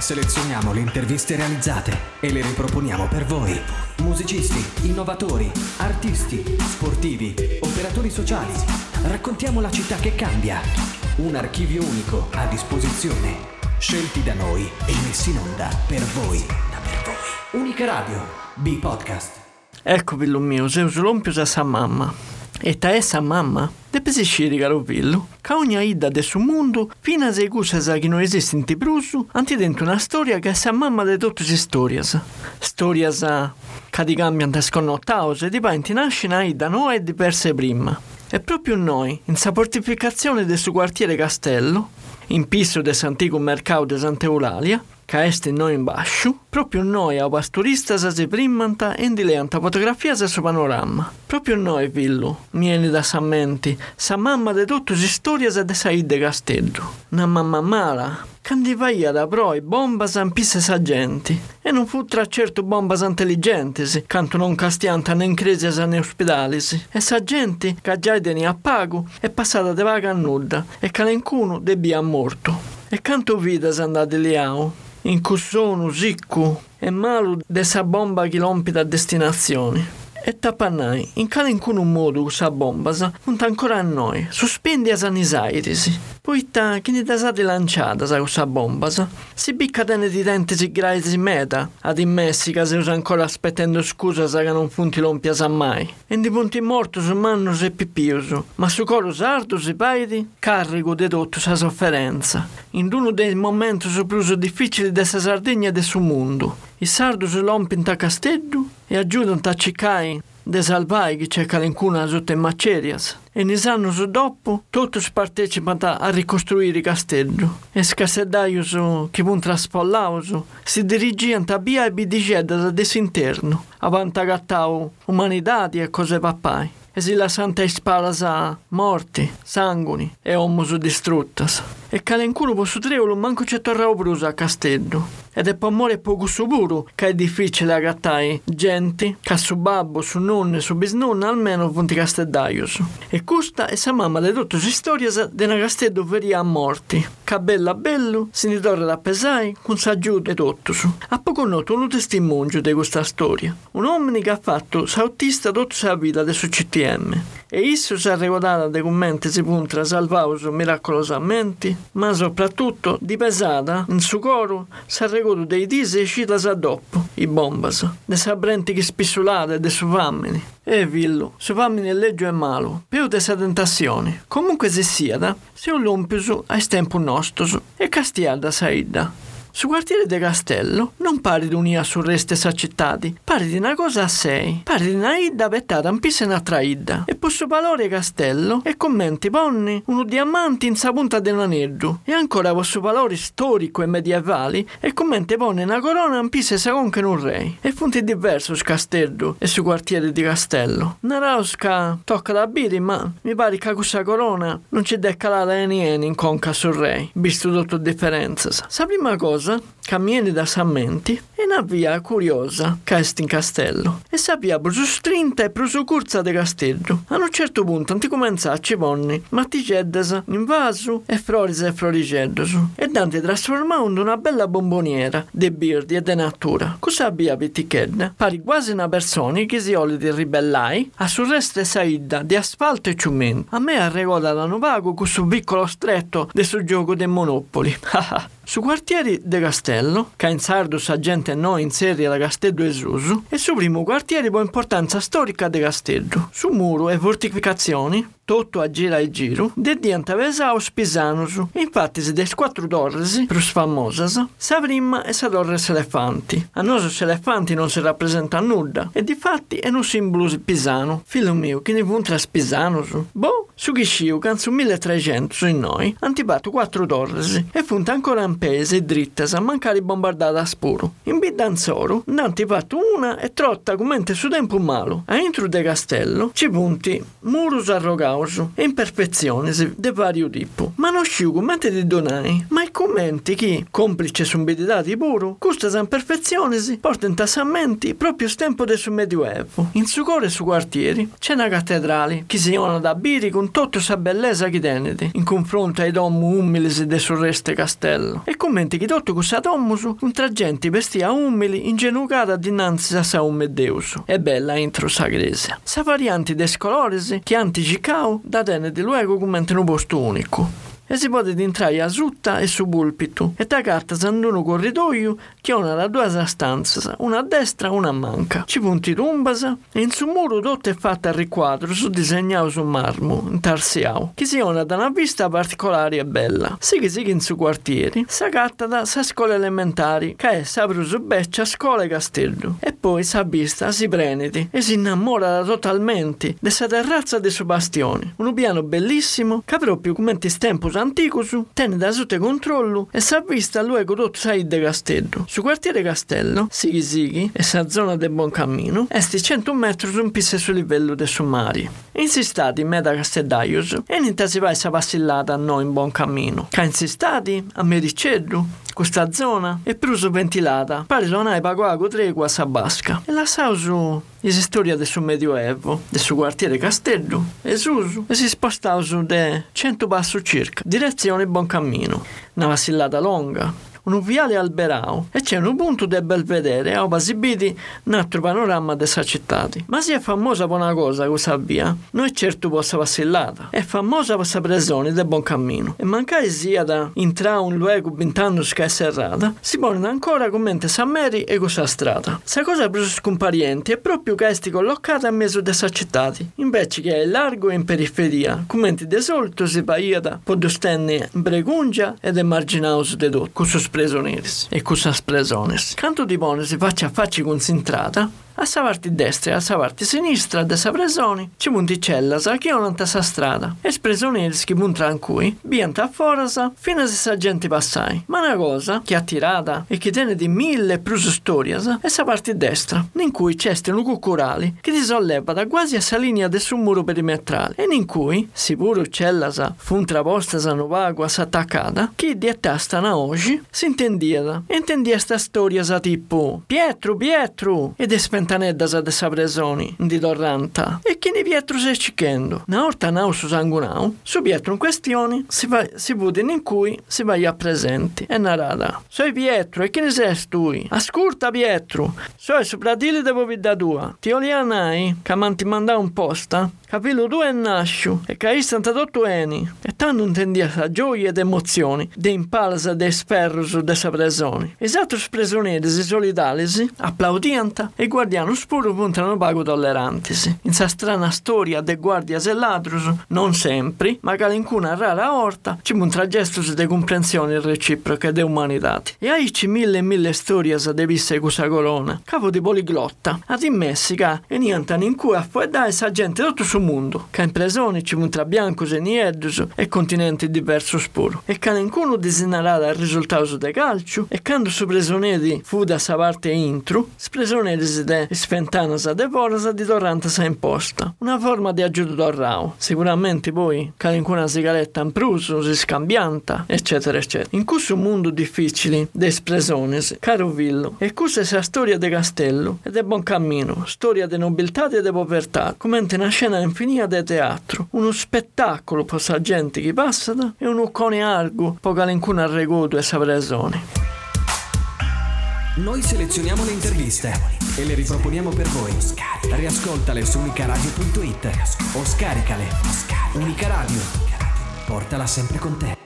Selezioniamo le interviste realizzate e le riproponiamo per voi. Musicisti, innovatori, artisti, sportivi, operatori sociali. Raccontiamo la città che cambia. Un archivio unico a disposizione. Scelti da noi e messi in onda per voi. Unica Radio, B-Podcast. Ecco, pillo mio, se usulompius a sa mamma. E ta è sa mamma? Depe si sciri, caro pillo, che ogni idda de su mondo, fino a se cose che non esistono in prusu, anti dentro una storia che è sa mamma de tutte le storie. Storie che ti cambiano da sconnottaus e di poi nasce una idda nuova e diverse prima. E proprio noi, in sa portificazione del suo quartiere Castello, in pisso del antico mercato di Sant'Eulalia, che est noi in basciu, proprio noi a pasturista si primanta e dileanta fotografia su panorama. Proprio noi, fillo, mieni da sammenti, sa mamma de tutte le storie de Said Castello. Una mamma mala, che andivaia da proi bomba zampisse sa gente. E non fu tra certo bomba intelligenti, canto non castianta né in crisi né ospedali. E sa gente che già tenia a pago è passata de vaga a nuda e che nencuno debbia morto. E canto vita si andate liao. In cussono, sicco e malo de sa bomba che lompita a destinazioni. E tapannai, in calencuno modo sa bomba punta ancora a noi, sospendi a Sanisairisi. Poi che ne tasate lanciata sa questa bomba si bicca tene di denti si graisi meta, ad in Messica si usa ancora aspettando scusa sa che non funti lompia sa mai. E di punti morto su manno e pipiuso, ma su coro sardo si paidi, carico di tutto sa sofferenza. In uno dei momenti su più difficili dessa Sardegna e del suo mondo. I sardo si lompin ta Castello e aggiungono a ciccai de salvai che c'è calencuna sotto in macerias. E ne sanno su dopo, tutti partecipano a ricostruire il castello. E scaseddaius che pun traspollaus si dirigiano a via e bidicedda da desinterno, avanti a gattau umanità e cose papai. E si la santa spalas a morti, sanguini e omus distruttas. E calencuno po su treolo manco c'è torrao brusa a Castello. Ed è pomore poco su puro che è difficile agattai gente che su babbo, su nonne, su bisnonna almeno punti casteddaius. E questa è sa mamma di tutte le storie di una Castello veria a morti. Che bella bello si ne torna da pesai con s'aggiude tutto su. A poco noto un testimonio di questa storia. Un uomo che ha fatto sautista tutta la vita del suo CTM. E isso si è regolata dei commenti si punta salvaus miracolosamente, ma soprattutto di pesata in suo coro si è regolato dei disi e citas a dopo, i bombas, de sabrenti che spissolate e de su fammini. E villo, su fammini è leggio e malo, più de sa tentazioni. Comunque se sia, se un lumpius a tempo nostro e castiada saida. Su quartiere de Castello non pari di unia su reste s'accettati, pari di una cosa a sei, pari di una idda vettata in pisa in altra idda. E posso valore Castello e commenti ponni uno diamanti in sa punta di un anello. E ancora posso valore storico e medievali e commenti ponni una corona in pisa sa con che un re. E punti diverso su Castello e su quartiere di Castello. Una rausca tocca da biri, ma mi pare che questa corona non ci decalata niente in conca sul re, visto tutto differenza. Sa prima cosa cammini da sammenti e una via curiosa che è in Castello e sapia su strinta e su curza de Castello. A un certo punto anti comincia a ci ponni matticeddas in vaso e floriceddos e dante trasformando una bella bomboniera de birdi e de natura. Cosa abbia pittichedda? Pari quasi una persona che si oli di ribellai a sul resto saida di asfalto e ciumento. A me arregola da vago con su piccolo stretto de su gioco de Monopoli. Su quartieri de Castello, che in sardo sa gente noi in serie da Castello e Susu, è su primo quartiere po' importanza storica de Castello. Su muro e fortificazioni, tutto a gira e giro, dedianta Vesaus Pisanus. Infatti se des quattro torres, più famosas, sa prima è sa torres elefanti. A noi su elefanti non si rappresenta nulla, e difatti è un simbolo pisano. Figlio mio, che ne puntra Pisanus? Boh, su Chisciu, che su 1300 in noi, antipato quattro torres, e funta ancora in pese e drittas a mancare bombardata a spuro. In Bidanzoro, nanti fatto una e trotta commente su tempo malo. A intro de Castello ci punti murus arrogaus e imperfezioni de vario tipo. Ma non sciu commente di donai, ma è e commenti chi, complice su un bididati puro, questa san perfezione si porta in tassamenti proprio stempo del su medioevo. In su core e su quartieri c'è una cattedrale che si chiama da biri con tutta sa bellezza che tenete in confronto ai domu umili del sul reste castello, e commenti che tutto questo domus contra gente vestia umili ingenucata dinanzi a sa umme deuso. È bella intro sa gresia. Sa varianti des colores che anticicao da tenete luego commenti in un posto unico. E si può entrare a sutta e su pulpito e da carta sanduno corridoio che ha da due stanze, una a destra e una a manca. Ci punti tumbasa e in su muro tutto è fatto a riquadro su disegnato su marmo in tarsiao che si ha da una vista particolare e bella. Sì che in su quartieri sa carta da sa scuola elementari che è sapru su beccia scuola e castello e poi sa vista si preneti e si innamora totalmente dessa terrazza de su bastione, un piano bellissimo che proprio come ti stempo antico su, tenne da sotto controllo e sa vista luego tutto sai de Castello. Su quartiere Castello, Sighi e sa zona del Boncammino, esti 100 metri su un pisse sul livello del summari. Insistati in meta Castellaios e niente si va sa passillata a noi in Boncammino. Che insistati a Mericello, questa zona è pruso ventilata, pare non hai pagato tregua a Sabasca. E la sausu è storia del suo medioevo, del suo quartiere Castello, e susu, e si spostava su de 100 passi circa, direzione Boncammino. Una passillata lunga, un viale alberao e c'è un punto del Belvedere a basibiti un altro panorama della città. Ma si è famosa per una cosa questa via, non è certo per questa passillata, è famosa per questa presione del Boncammino e mancare sia da entrare un luogo bintando che è serrata, si pone ancora commente San Mary e questa strada. Questa cosa per scomparienti è proprio che è collocata a mezzo della città, invece che è largo e in periferia, commenti de solito si paiata pod stenne in Bregungia ed è marginaus de dot, con presoneris e cusas presones. Canto di bone si faccia a facci concentrata a sa parte destra e a sa parte sinistra de sa presoni ci punticella sa che non sa strada e presoneris che puntran cui bianta a forasa fino a se sa gente passai. Ma una cosa che attirata e che tiene di 1000 plus storias è sa parte destra in cui c'è un cucurali che si solleva da quasi a sa linea del suo muro perimetrale e in cui si pure uccellasa fu traposta sa novagua sa attaccata che di attastana oggi si intendia sta storia sa tipo Pietro ed espentanedda sa de sa presoni di Torranta e chi ne Pietro si cicchendo una orta nau su sangunau su Pietro in questione si vede in cui si va a presenti e narrata soi Pietro e chi ne sei tu? Ascolta Pietro soi sopradili devo vida tua ti olianai che manti manda un posta capillo tu e nasciu e che istanta tutto eni e tanto intendia sa gioia ed emozioni de impalasa de sperrusu de sa presoni esatto presoneri si solidalisi applaudianta e guardiano spuro puntano pago tollerantisi in sa strana storia de guardias e ladrus non sempre ma calincuna rara orta ci puntra gestus de comprensione reciproche de umanitati e aici 1000 storias de visse cusa corona capo di poliglotta ad in Messica e nientano in cui affuedai sa gente tutto su mondo che in presoni ci puntra biancos e niedus e continenti diverso spuro e calencuno disinarada il risultato de calcio e quando su presoneri fu da sa parte intro presoneri de sfentanas de vorasa di torranta sa imposta una forma di aggiuto torrao sicuramente poi calencuno sigaretta in pruso si scambianta eccetera eccetera in questo mondo difficile de espresones caro villo e questa è la storia de Castello e de Boncammino storia de nobiltà e de povertà commente una scena infinita de teatro uno spettacolo per sa gente che passa e un uccone argo po calencuno arregoto e sa presone. Noi selezioniamo le interviste e le riproponiamo per voi. Riascoltale su unicaradio.it o scaricale. Unica Radio. Portala sempre con te.